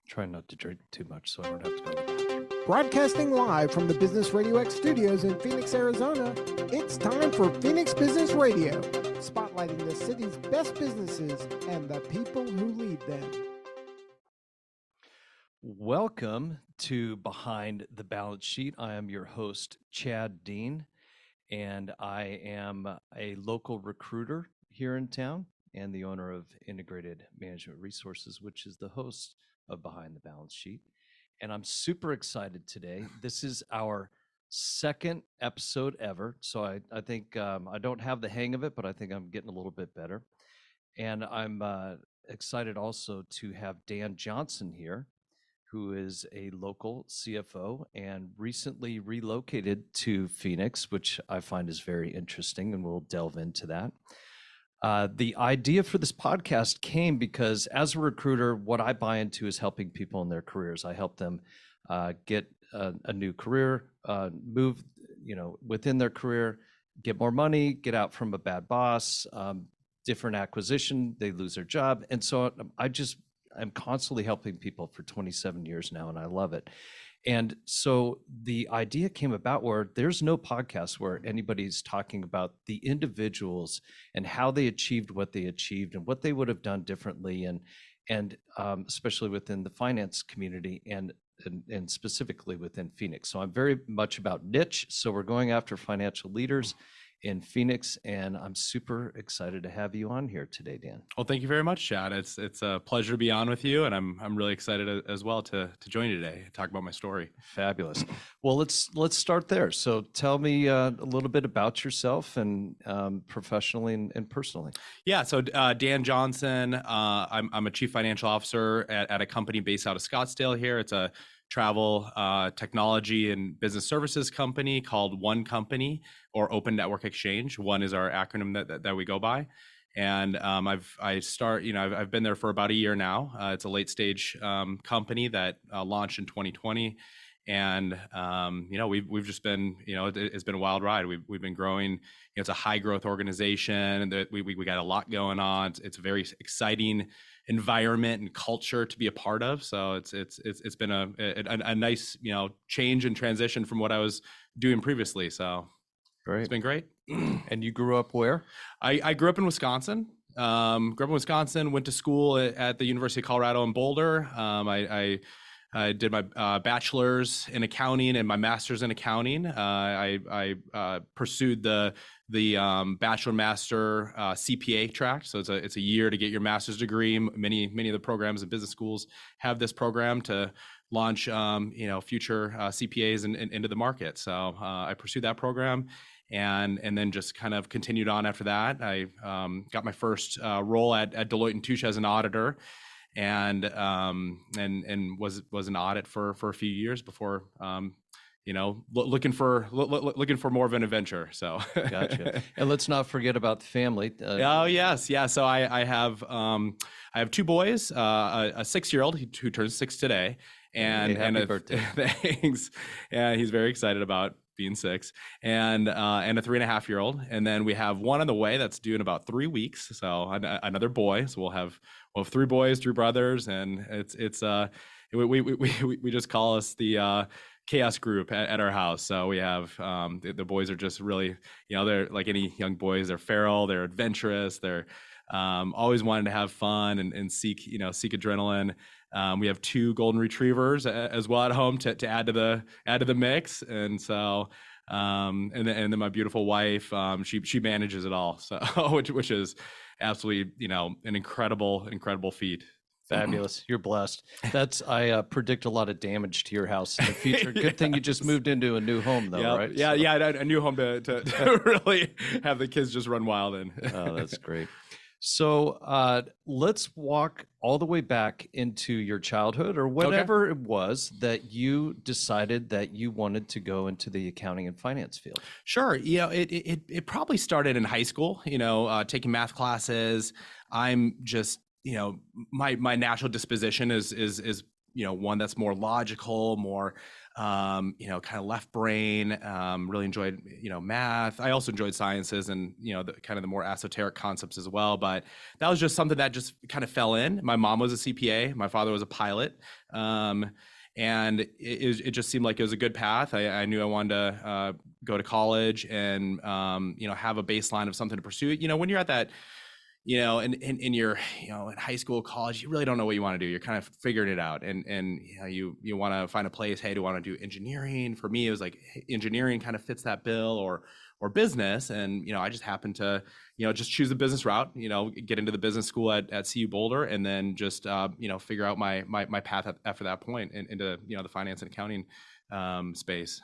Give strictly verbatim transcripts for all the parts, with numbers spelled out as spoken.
Try not to drink too much so I don't have to go to the bathroom. Broadcasting live from the Business Radio X studios in Phoenix, Arizona, it's time for Phoenix Business Radio, spotlighting the city's best businesses and the people who lead them. Welcome to Behind the Balance Sheet. I am your host, Chad Dean, and I am a local recruiter here in town and the owner of Integrated Management Resources, which is the host of Behind the Balance Sheet. And I'm super excited today. This is our second episode ever. So I, I think um, I don't have the hang of it, but I think I'm getting a little bit better. And I'm uh, excited also to have Dan Johnson here, who is a local C F O and recently relocated to Phoenix, which I find is very interesting, and we'll delve into that. Uh, the idea for this podcast came because as a recruiter, what I buy into is helping people in their careers. I help them uh, get a, a new career, uh, move, you know, within their career, get more money, get out from a bad boss, um, different acquisition, they lose their job. And so I just, I'm constantly helping people for twenty-seven years now, and I love it. And so the idea came about where there's no podcast where anybody's talking about the individuals and how they achieved what they achieved and what they would have done differently, and and um, especially within the finance community and, and and specifically within Phoenix. So I'm very much about niche. So we're going after financial leaders in Phoenix, and I'm super excited to have you on here today, Dan. Well, thank you very much, Chad. It's it's a pleasure to be on with you, and I'm I'm really excited as well to to join you today, talk about my story. Fabulous. Well, let's let's start there. So tell me uh, a little bit about yourself and um, professionally and, and personally. Yeah. So uh, Dan Johnson, uh, I'm I'm a chief financial officer at, at a company based out of Scottsdale here. It's a travel uh, technology and business services company called One Company, or Open Network Exchange. One is our acronym that that, that we go by. And um, I've I start you know I've, I've been there for about a year now. Uh, it's a late stage um, company that uh, launched in twenty twenty, and um, you know we've we've just been you know it, it's been a wild ride. We've we've been growing. You know, it's a high growth organization, and that we, we we got a lot going on. It's, it's a very exciting environment and culture to be a part of. So it's it's it's it's been a, a a nice you know change and transition from what I was doing previously. So great. It's been great. And you grew up where? I, I grew up in Wisconsin. Um, grew up in Wisconsin. Went to school at, at the University of Colorado in Boulder. Um, I, I I did my uh, bachelor's in accounting and my master's in accounting. Uh, I, I uh, pursued the the um, bachelor master uh, C P A track. So it's a it's a year to get your master's degree. Many many of the programs in business schools have this program to launch um, you know future uh, C P As in, in, into the market. So uh, I pursued that program. And and then just kind of continued on after that. I um, got my first uh, role at, at Deloitte and Touche as an auditor, and um, and and was was an audit for for a few years before um, you know lo- looking for lo- looking for more of an adventure. So gotcha. And let's not forget about the family. Uh, oh yes, yeah. So I I have um, I have two boys, uh, a, a six year old who, who turns six today, and hey, happy and a, birthday. Thanks. Yeah, he's very excited about being six, and uh, and a three and a half year old, and then we have one on the way that's due in about three weeks. So an, another boy. So we'll have we'll have three boys, three brothers, and it's it's uh we we we we just call us the uh, chaos group at, at our house. So we have um, the, the boys are just really you know they're like any young boys. They're feral. They're adventurous. They're um, always wanting to have fun and, and seek you know seek adrenaline. Um, we have two golden retrievers as well at home to, to add to the add to the mix, and so um, and then and then my beautiful wife, um, she she manages it all, so which which is absolutely you know an incredible incredible feat. Fabulous. You're blessed. That's I uh, predict a lot of damage to your house in the future. Good yes. thing you just moved into a new home, though, yeah, right? Yeah, so. yeah, a new home to, to, to really have the kids just run wild in. Oh, that's great. So uh, let's walk all the way back into your childhood or whatever okay. it was that you decided that you wanted to go into the accounting and finance field. Sure. You know, it it, it probably started in high school, you know, uh, taking math classes. I'm just, you know, my my natural disposition is is is you know, one that's more logical, more um, you know, kind of left brain, um, really enjoyed, you know, math. I also enjoyed sciences and, you know, the kind of the more esoteric concepts as well. But that was just something that just kind of fell in. My mom was a C P A. My father was a pilot. Um, and it, it just seemed like it was a good path. I, I knew I wanted to uh, go to college and, um, you know, have a baseline of something to pursue. You know, when you're at that, you know, in, in, in your, you know, in high school, college, you really don't know what you want to do. You're kind of figuring it out. And, and, you know, you, you want to find a place, hey, do I want to do engineering? For me, it was like engineering kind of fits that bill, or, or business. And, you know, I just happened to, you know, just choose the business route, you know, get into the business school at, at C U Boulder, and then just, uh, you know, figure out my, my, my path after that point in, into, you know, the finance and accounting um, space.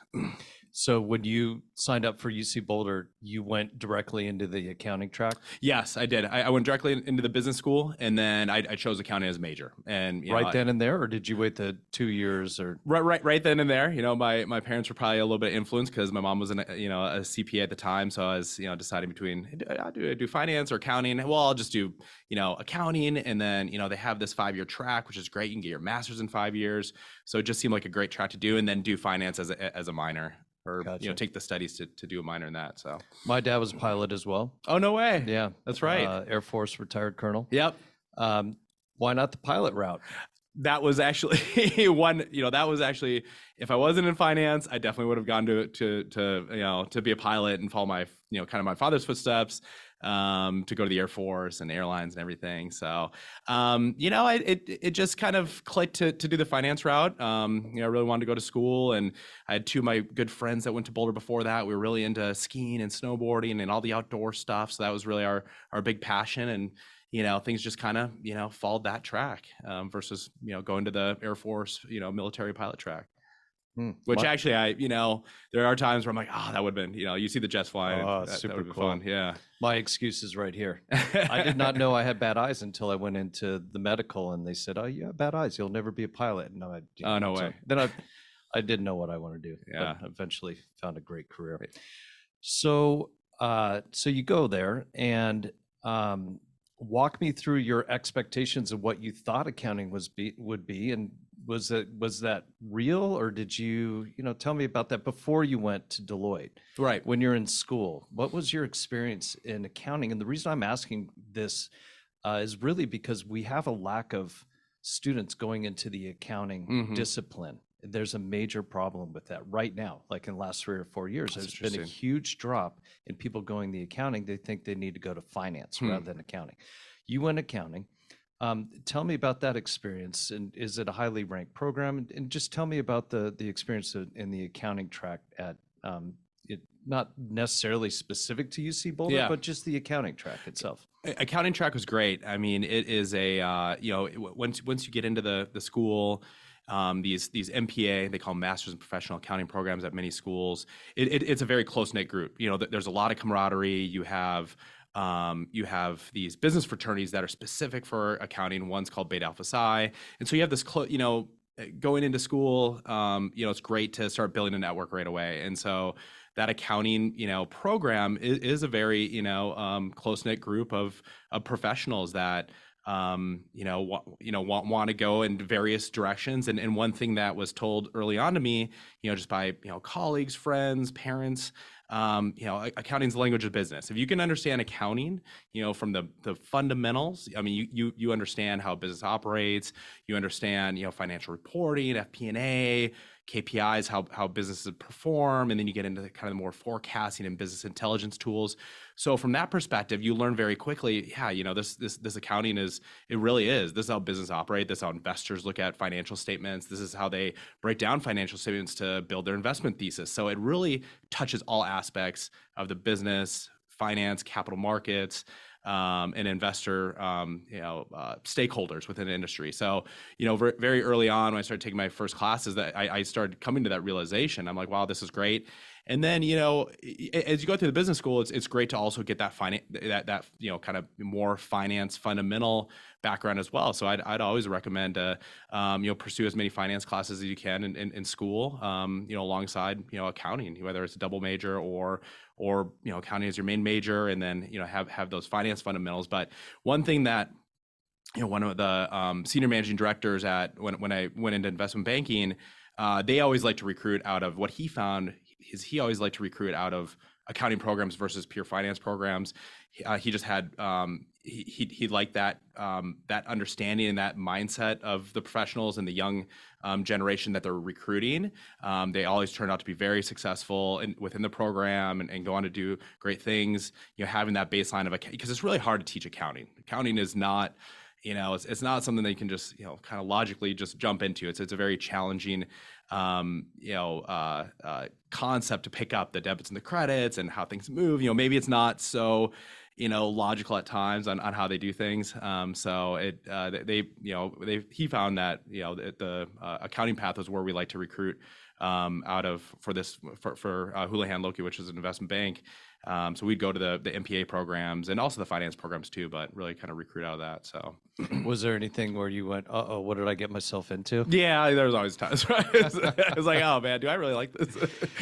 So when you signed up for U C Boulder, you went directly into the accounting track? Yes, I did. I, I went directly into the business school, and then I, I chose accounting as a major. And you right know, then and there, or did you wait the two years? Or right, right, right then and there. You know, my my parents were probably a little bit influenced because my mom was an you know a C P A at the time, so I was you know deciding between do I do, I do finance or accounting. Well, I'll just do you know accounting, and then you know they have this five year track, which is great. You can get your master's in five years, so it just seemed like a great track to do, and then do finance as a as a minor. Or Gotcha. you know, take the studies to, to do a minor in that. So my dad was a pilot as well. Oh, no way. Yeah, that's right. Uh, Air Force retired colonel. Yep. Um, why not the pilot route? That was actually one. You know, that was actually if I wasn't in finance, I definitely would have gone to to to you know to be a pilot and follow my you know kind of my father's footsteps. Um, to go to the Air Force and airlines and everything. So, um, you know, it, it, it just kind of clicked to, to do the finance route. Um, you know, I really wanted to go to school, and I had two of my good friends that went to Boulder before that. We were really into skiing and snowboarding and all the outdoor stuff. So that was really our, our big passion. And, you know, things just kind of, you know, followed that track, um, versus, you know, going to the Air Force, you know, military pilot track. Hmm. Which My, actually, I you know, there are times where I'm like, oh, that would have been, you know, you see the jets flying. Oh, that, super that cool. Fun. Yeah. My excuse is right here. I did not know I had bad eyes until I went into the medical, and they said, "Oh, you have bad eyes. You'll never be a pilot." And I, you know, oh no so way. Then I, I didn't know what I want to do. Yeah. But eventually found a great career. Right. So, uh, so you go there and um, walk me through your expectations of what you thought accounting was be would be, and was that was that real, or did you you know tell me about that before you went to Deloitte? Right. When you're in school, what was your experience in accounting? And the reason I'm asking this uh, is really because we have a lack of students going into the accounting mm-hmm. discipline. There's a major problem with that right now. Like in the last three or four years, That's there's been a huge drop in people going the accounting. They think they need to go to finance hmm. rather than accounting. You went accounting. Um, tell me about that experience, and is it a highly ranked program? And, and just tell me about the the experience in the accounting track at um, it, not necessarily specific to U C Boulder, yeah. but just the accounting track itself. Accounting track was great. I mean, it is a uh, you know once once you get into the the school. Um, these these M P A, they call them Masters in Professional Accounting programs at many schools. It, it, it's a very close knit group. You know, there's a lot of camaraderie. You have um, you have these business fraternities that are specific for accounting. One's called Beta Alpha Psi, and so you have this clo- you know going into school. Um, you know, it's great to start building a network right away, and so that accounting you know program is, is a very you know um, close knit group of of professionals that. Um, you know, wa- you know, want, want to go in various directions. And, and one thing that was told early on to me, you know, just by, you know, colleagues, friends, parents, um, you know, accounting is the language of business. If you can understand accounting, you know, from the, the fundamentals, I mean, you, you, you understand how business operates, you understand, you know, financial reporting, F P and A, K P Is, how, how businesses perform, and then you get into the kind of the more forecasting and business intelligence tools. So from that perspective, you learn very quickly, yeah, you know, this this this accounting is, it really is. This is how business operate. This is how investors look at financial statements. This is how they break down financial statements to build their investment thesis. So it really touches all aspects of the business, finance, capital markets, Um, and investor, um, you know, uh, stakeholders within the industry. So, you know, ver- very early on when I started taking my first classes, that I, I started coming to that realization. I'm like, wow, this is great. And then, you know, as you go through the business school, it's it's great to also get that finance, that that you know, kind of more finance fundamental background as well. So I'd I'd always recommend to um, you know pursue as many finance classes as you can in in, in school, um, you know, alongside you know accounting, whether it's a double major or or you know accounting as your main major, and then you know have have those finance fundamentals. But one thing that you know one of the um, senior managing directors at when when I went into investment banking. uh, they always like to recruit out of what he found is he always liked to recruit out of accounting programs versus pure finance programs. Uh, he just had um, he he, he liked that um, that understanding and that mindset of the professionals and the young um, generation that they're recruiting. Um, they always turn out to be very successful in, within the program and, and go on to do great things. You know, having that baseline of accounting, because it's really hard to teach accounting. Accounting is not, you know, it's, it's not something that you can just, you know, kind of logically just jump into. It's it's a very challenging, um, you know, uh, uh, concept to pick up, the debits and the credits and how things move. You know, maybe it's not so, you know, logical at times on, on how they do things. Um, so it uh, they, you know, they he found that, you know, the, the uh, accounting path was where we like to recruit um, out of for this for for uh, Houlihan Lokey, which is an investment bank. Um, so we'd go to the the M P A programs and also the finance programs too, but really kind of recruit out of that. So, was there anything where you went, "Uh oh, what did I get myself into"? Yeah, there's always times, right? It's, it's like, oh man, do I really like this?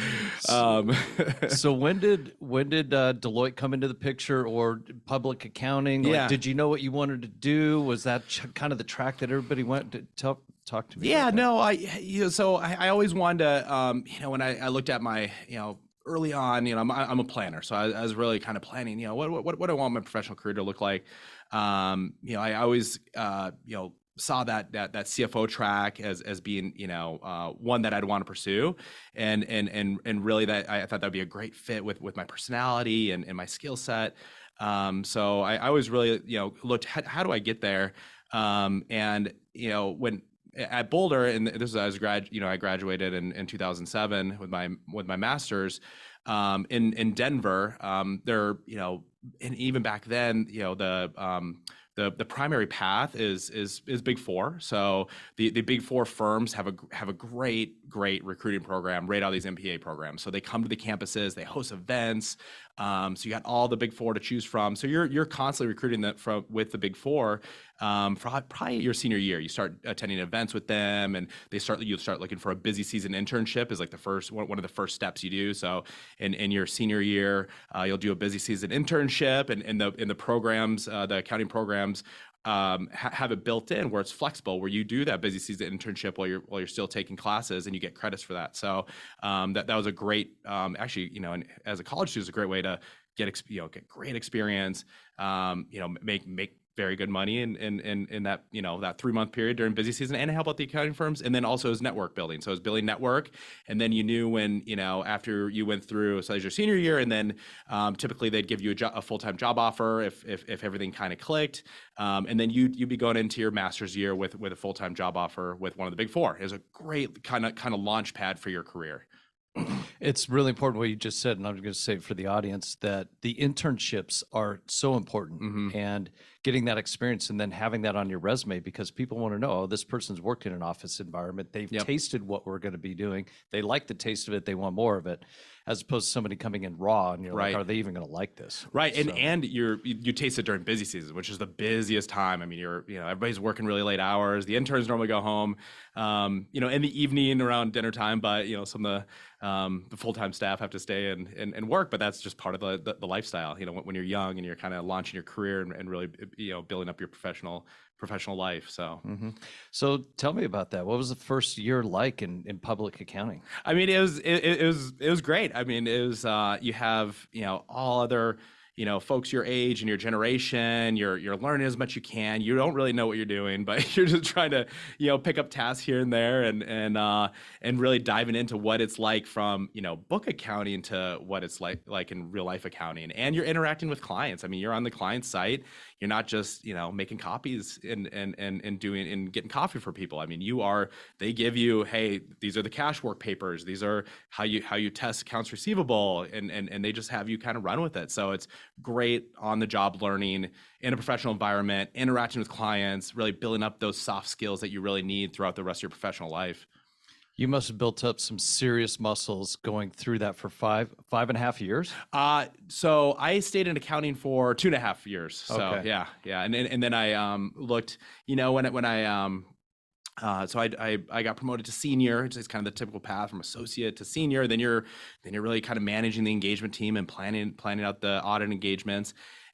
um, so when did when did uh, Deloitte come into the picture, or public accounting? Like, Yeah. Did you know what you wanted to do? Was that ch- kind of the track that everybody went to? Talk talk to me. Yeah, about that. no, I you know, so I, I always wanted to, um, you know, when I, I looked at my, you know, early on, you know, I'm, I'm a planner, so I, I was really kind of planning, you know, what what what do I want my professional career to look like? Um, you know, I always, uh, you know, saw that that that C F O track as as being, you know, uh, one that I'd want to pursue, and and and and really that I thought that'd be a great fit with with my personality and and my skill set. Um, so I, I was really, you know, looked how, how do I get there? Um, and you know, when at Boulder, and this is as grad, you know, I graduated in, in two thousand seven with my with my master's um, in in Denver. Um, there, you know, and even back then, you know, the um, the the primary path is is is Big Four. So the the Big Four firms have a have a great great recruiting program right out of these M P A programs. So they come to the campuses, they host events. Um, so you got all the Big Four to choose from. So you're you're constantly recruiting that from with the Big Four um, for probably your senior year. You start attending events with them, and they start you start looking for a busy season internship is like the first one, one of the first steps you do. So in, in your senior year, uh, you'll do a busy season internship, and in the in the programs, uh, the accounting programs. Um, ha- have it built in where it's flexible, where you do that busy season internship while you're while you're still taking classes, and you get credits for that. So um, that that was a great, um, actually, you know, and as a college student, it's a great way to get ex- you know get great experience, um, you know, make make very good money in in in, in that you know that three month period during busy season, and help out the accounting firms, and then also as network building. So it's building network, and then you knew when you know after you went through, so as your senior year, and then um, typically they'd give you a, jo- a full time job offer if if, if everything kind of clicked, um, and then you you'd be going into your master's year with with a full time job offer with one of the Big Four. It was a great kind of kind of launch pad for your career. It's really important what you just said, and I'm going to say for the audience that the internships are so important, Mhm. and getting that experience and then having that on your resume, because people want to know, oh, this person's worked in an office environment. They've Yep. tasted what we're going to be doing. They like the taste of it. They want more of it, as opposed to somebody coming in raw and you're Right. like, are they even going to like this? Right, and So- and you're you, you taste it during busy season, which is the busiest time. I mean, you're you know everybody's working really late hours. The interns normally go home, um, you know, in the evening around dinner time. But you know, some of the um, the full time staff have to stay and, and and work. But that's just part of the the, the lifestyle. You know, when, when you're young and you're kind of launching your career and, and really you know building up your professional professional life. So. Mhm. So tell me about that. What was the first year like in, in public accounting? I mean, it was it, it was it was great. I mean, it was uh, you have you know all other you know folks your age and your generation. You're you're learning as much as you can. You don't really know what you're doing, but you're just trying to you know pick up tasks here and there, and and uh, and really diving into what it's like from you know book accounting to what it's like like in real life accounting. And you're interacting with clients. I mean, you're on the client site. You're not just you know making copies and and and and doing and getting coffee for people. I mean, you are. They give you, hey, these are the cash work papers. These are how you how you test accounts receivable, and and and they just have you kind of run with it. So it's great on the job learning in a professional environment, interacting with clients, really building up those soft skills that you really need throughout the rest of your professional life. You must have built up some serious muscles going through that for five five and a half years. Uh, so I stayed in accounting for two and a half years. So Okay. yeah, yeah, and and, and then I um, looked, you know, when it, when I um, uh, so I, I I got promoted to senior. It's just kind of the typical path from associate to senior. Then you're then you're really kind of managing the engagement team and planning planning out the audit engagements.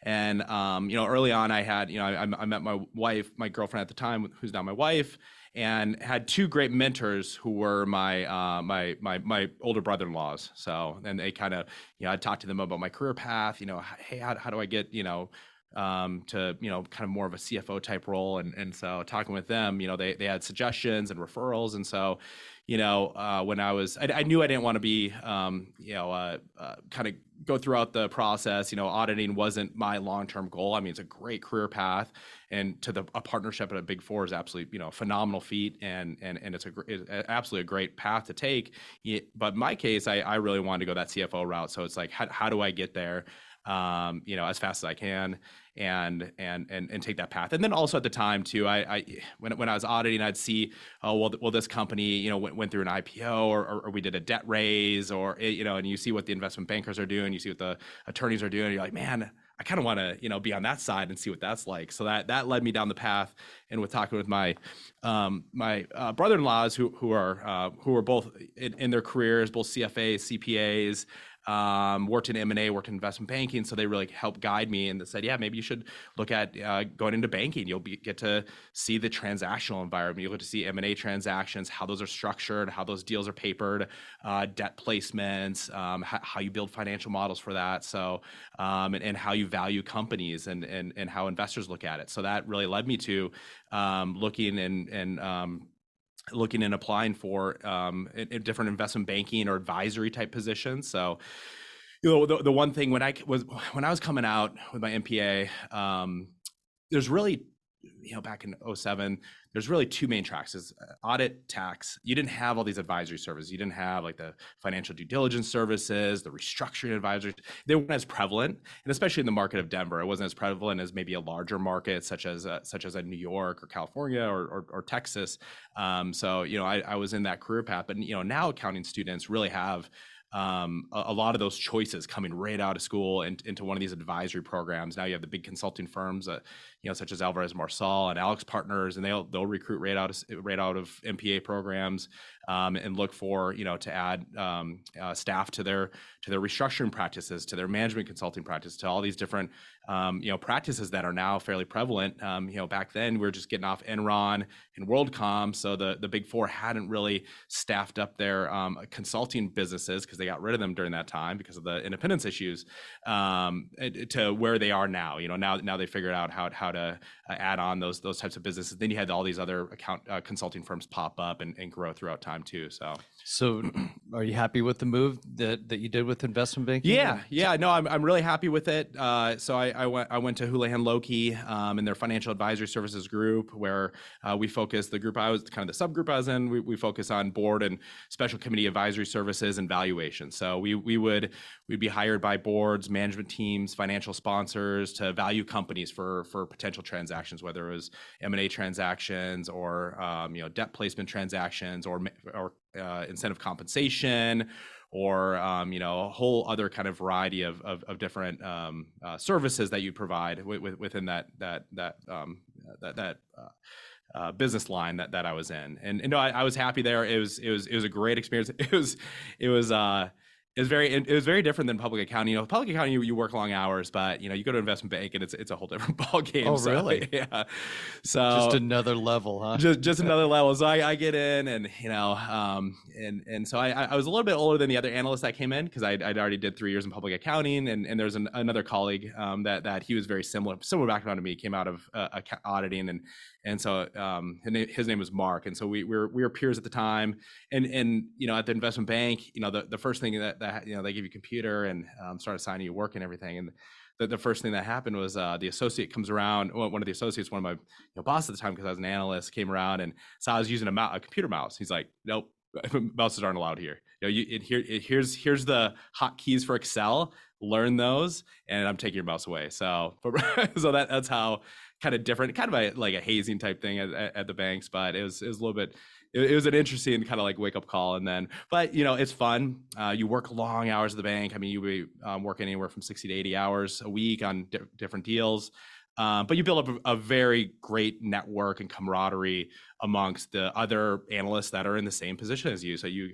And, um, you know, early on I had, you know, I, I met my wife, my girlfriend at the time, who's now my wife, and had two great mentors who were my uh, my my my older brother-in-laws. So, and they kind of, you know, I talked to them about my career path. You know, hey, how, how do I get, you know, um, to, you know, kind of more of a C F O type role. And and so talking with them, you know, they they had suggestions and referrals. And so, you know, uh, when I was, I, I knew I didn't want to be, um, you know, uh, uh, kind of go throughout the process. You know, auditing wasn't my long-term goal. I mean, it's a great career path, and to the a partnership at a Big Four is absolutely, you know, a phenomenal feat, and and and it's a it's absolutely a great path to take. But in my case, I I really wanted to go that C F O route. So it's like, how how do I get there? Um, you know, as fast as I can, and and and and take that path. And then also at the time too, I, I when when I was auditing, I'd see, oh well, well this company, you know, went, went through an I P O, or, or or we did a debt raise, or you know, and you see what the investment bankers are doing, you see what the attorneys are doing, and you're like, man, I kind of want to, you know, be on that side and see what that's like. So that that led me down the path. And with talking with my um, my uh, brother-in-laws who who are uh, who are both in, in their careers, both C F As, C P As. Um, worked in M and A, worked in investment banking, so they really helped guide me, and they said, yeah, maybe you should look at uh, going into banking. You'll be, get to see the transactional environment. You'll get to see M and A transactions, how those are structured, how those deals are papered, uh, debt placements, um, how, how you build financial models for that, so um, and, and how you value companies, and, and and how investors look at it. So that really led me to um, looking and and um, looking and applying for um, in, in different investment banking or advisory type positions. So, you know, the, the one thing when I was when I was coming out with my M P A, um, there's really, you know, back in oh seven, there's really two main tracks: is audit, tax. You didn't have all these advisory services. You didn't have like the financial due diligence services, the restructuring advisors. They weren't as prevalent, and especially in the market of Denver, it wasn't as prevalent as maybe a larger market such as uh, such as a New York or California or or, or Texas. Um, so you know, I, I was in that career path, but you know, now accounting students really have Um, a, a lot of those choices coming right out of school and into one of these advisory programs. Now you have the big consulting firms, uh, you know, such as Alvarez Marsal and Alex Partners, and they'll they'll recruit right out of right out of M P A programs, um, and look for, you know, to add um, uh, staff to their to their restructuring practices, to their management consulting practice, to all these different um, you know, practices that are now fairly prevalent. Um, you know, back then we were just getting off Enron and WorldCom, so the the Big Four hadn't really staffed up their um, consulting businesses because they got rid of them during that time because of the independence issues, um, to where they are now. You know, now now they figured out how how to uh, add on those those types of businesses. Then you had all these other account uh, consulting firms pop up and, and grow throughout time too. So, so are you happy with the move that that you did with investment banking? Yeah, yeah, no, I'm I'm really happy with it. Uh, so I, I went I went to Houlihan Lokey um, in their financial advisory services group, where uh, we focus. The group I was kind of the subgroup I was in. We, we focus on board and special committee advisory services and valuation. So we we would we'd be hired by boards, management teams, financial sponsors to value companies for for potential transactions, whether it was M and A transactions or um, you know, debt placement transactions or or uh, incentive compensation, or um, you know, a whole other kind of variety of of, of different um, uh, services that you provide w- w- within that that that um, that that. Uh, Uh, business line that, that I was in, and, and no, I, I was happy there. It was it was it was a great experience. It was it was uh, it was very it was very different than public accounting. You know, public accounting you, you work long hours, but you know, you go to investment bank and it's it's a whole different ball game. Oh, so, really? Yeah. So just another level, huh? Just just another level. So I, I get in, and you know, um, and and so I I was a little bit older than the other analysts that came in because I I'd already did three years in public accounting, and and there's an, another colleague um, that that he was very similar similar background to me. Came out of uh, auditing, and and so um, his name, his name was Mark, and so we, we were we were peers at the time, and and you know, at the investment bank, you know, the, the first thing that, that you know, they give you a computer and um, start assigning you work and everything, and the, the first thing that happened was uh, the associate comes around, one of the associates, one of my you know, bosses at the time, because I was an analyst, came around and saw I was using a, mouse, a computer mouse. He's like, nope, mouses aren't allowed here. You know, you, it, here it, here's here's the hotkeys for Excel. Learn those, and I'm taking your mouse away. So so that that's how. Kind of different, kind of a, like a hazing type thing at, at the banks, but it was it was a little bit. It, it was an interesting kind of like wake up call, and then, but you know, it's fun. Uh, you work long hours at the bank. I mean, you be um, working anywhere from sixty to eighty hours a week on di- different deals, um, but you build up a, a very great network and camaraderie amongst the other analysts that are in the same position as you. So you.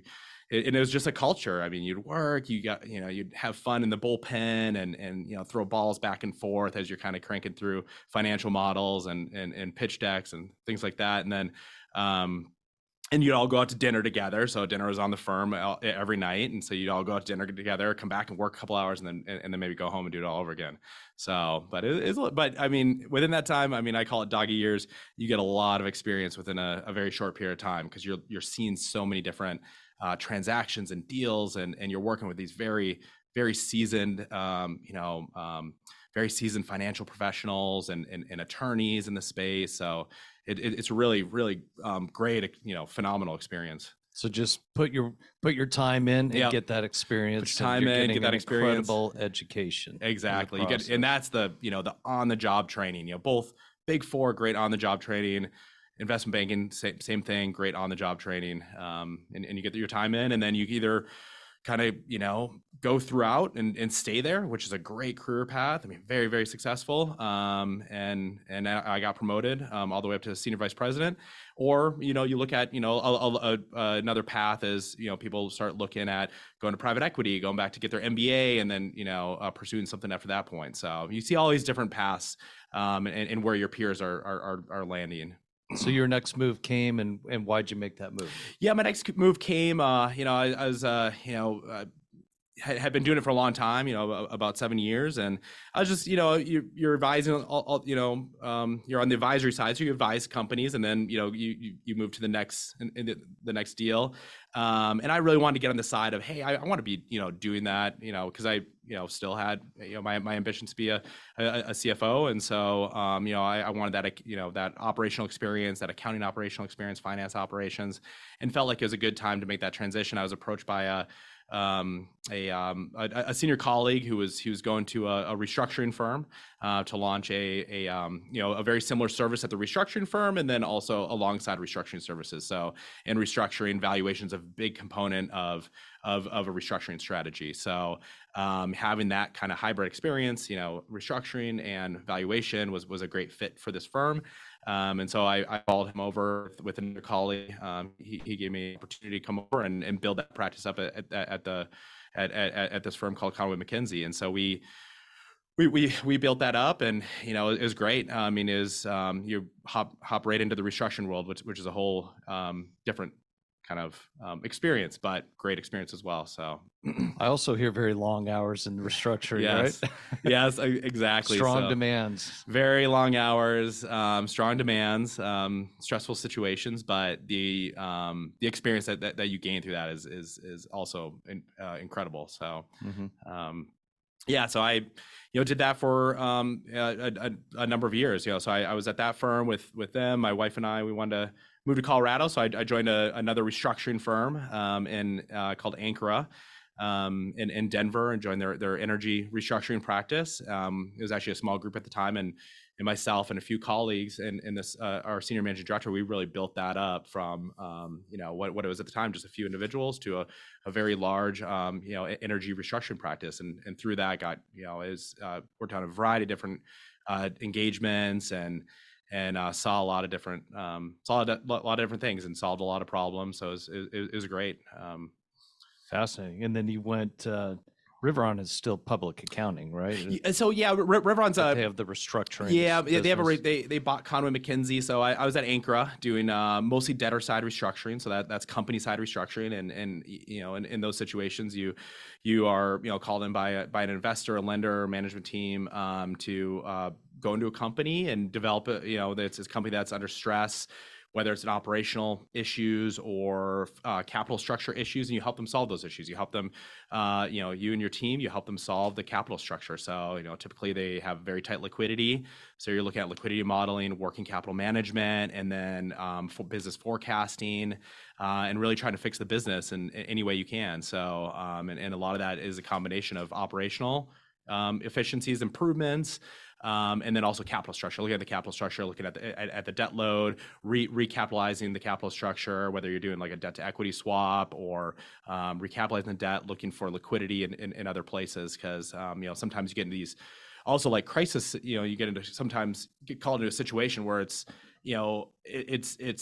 it, and it was just a culture. I mean, you'd work, you got, you know, you'd have fun in the bullpen and, and, you know, throw balls back and forth as you're kind of cranking through financial models and, and, and pitch decks and things like that. And then, um, and you'd all go out to dinner together. So dinner was on the firm every night. And so you'd all go out to dinner together, come back and work a couple hours, and then and then maybe go home and do it all over again. So, but it is, but I mean, within that time, I mean, I call it doggy years. You get a lot of experience within a, a very short period of time, because you're you're seeing so many different uh, transactions and deals, and and you're working with these very very seasoned, um, you know, um, very seasoned financial professionals and, and and attorneys in the space. So It, it, it's a really, really um, great, you know, phenomenal experience. So just put your put your time in and Yep. get that experience. Put your and time you're in, getting get that an experience. Incredible education. in the Exactly. You get, process. and that's the, you know, the on the job training. You know, both Big Four, great on the job training. Investment banking, same, same thing, great on the job training. Um, and, and you get your time in, and then you either kind of, you know, go throughout and, and stay there, which is a great career path. I mean, very, very successful. Um, and, and I I got promoted um, all the way up to senior vice president. Or, you know, you look at, you know, a, a, a, another path is, you know, people start looking at going to private equity, going back to get their M B A, and then, you know, uh, pursuing something after that point. So you see all these different paths um, and, and where your peers are, are, are, are landing. So your next move came, and and why'd you make that move? Yeah, my next move came, uh, you know, I, I was, uh, you know, uh, had, had been doing it for a long time, you know, about seven years. And I was just, you know, you're, you're advising, all, all, you know, um, you're on the advisory side, so you advise companies, and then, you know, you, you, you move to the next, in, in the, the next deal. Um, and I really wanted to get on the side of, hey, I, I want to be, you know, doing that, you know, cause I, you know, still had, you know, my, my ambitions to be a, a, a C F O. And so, um, you know, I, I wanted that, you know, that operational experience, that accounting operational experience, finance operations, and felt like it was a good time to make that transition. I was approached by a, um, a, um, a, a senior colleague who was, he was going to a, a restructuring firm, uh, to launch a, a, um, you know, a very similar service at the restructuring firm, and then also alongside restructuring services. So in restructuring, valuations a big component of, of, of a restructuring strategy. So, um, having that kind of hybrid experience, you know, restructuring and valuation was, was a great fit for this firm. Um, and so I, I called him over with another colleague. Um, he, he gave me an opportunity to come over and, and build that practice up at, at, at the at, at, at this firm called Conway McKenzie. And so we we we we built that up, and you know, it was great. I mean, is um, you hop hop right into the restructuring world, which which is a whole um, different kind of um, experience, but great experience as well. So I also hear very long hours in restructuring, yes, right? yes, exactly. Strong So, demands. very long hours, um, strong demands, um, stressful situations, but the um, the experience that, that, that you gain through that is is is also in, uh, incredible. So, Mm-hmm. um, yeah, so I, you know, did that for um, a, a, a number of years. You know, so I, I was at that firm with with them. My wife and I, we wanted to move to Colorado, so I, I joined a, another restructuring firm um, in uh, called Ankara. Um, in, in Denver, and joined their, their energy restructuring practice. Um, it was actually a small group at the time, and, and myself and a few colleagues and, and this, uh, our senior managing director, we really built that up from, um, you know, what, what it was at the time, just a few individuals, to a, a very large, um, you know, energy restructuring practice. And, and through that got, you know, is uh, worked on a variety of different uh, engagements, and and uh, saw a lot of different, um, saw a lot of different things, and solved a lot of problems. So it was, it, it was great. Um, Fascinating. And then you went, uh, Riveron is still public accounting, right? Yeah, so yeah, R- Riveron's But a they have the restructuring. yeah, yeah, they have a business. re- they they bought Conway McKenzie. So I, I was at Ankara doing uh, mostly debtor side restructuring. So that that's company side restructuring, and and you know, in, in those situations, you you are you know called in by a, by an investor, a lender, or management team um, to uh, go into a company and develop a, you know, it's a company that's under stress, whether it's an operational issues or uh, capital structure issues, and you help them solve those issues. You help them, uh, you know, you and your team, you help them solve the capital structure. So, you know, typically they have very tight liquidity. So you're looking at liquidity modeling, working capital management, and then um, for business forecasting, uh, and really trying to fix the business in, in any way you can. So, um, and, and a lot of that is a combination of operational um, efficiencies, improvements, Um, and then also capital structure, looking at the capital structure, looking at the, at, at the debt load, re, recapitalizing the capital structure, whether you're doing like a debt to equity swap or um, recapitalizing the debt, looking for liquidity in, in, in other places. Because, um, you know, sometimes you get into these also like crisis, you know, you get into sometimes get called into a situation where it's, you know, it, it's, it's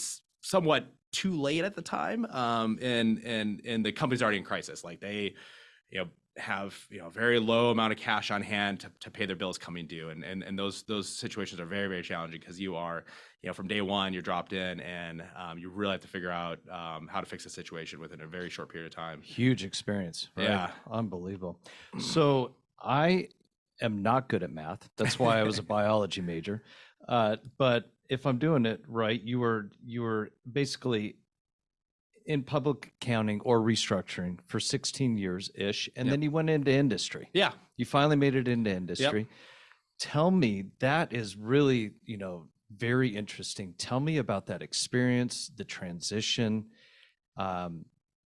somewhat too late at the time, um, and and and the company's already in crisis. Like they, you know, have you know very low amount of cash on hand to, to pay their bills coming due, and and and those those situations are very very challenging because you are, you know, from day one you're dropped in, and um, you really have to figure out um, how to fix the situation within a very short period of time. Huge experience, right? Yeah, Unbelievable. So I am not good at math. That's why I was a biology major. Uh, but if I'm doing it right, you were you were basically in public accounting or restructuring for sixteen years ish, and Yep. then you went into industry. yeah. You finally made it into industry. Tell me, that is really, you know, very interesting. Tell me about that experience, the transition, um,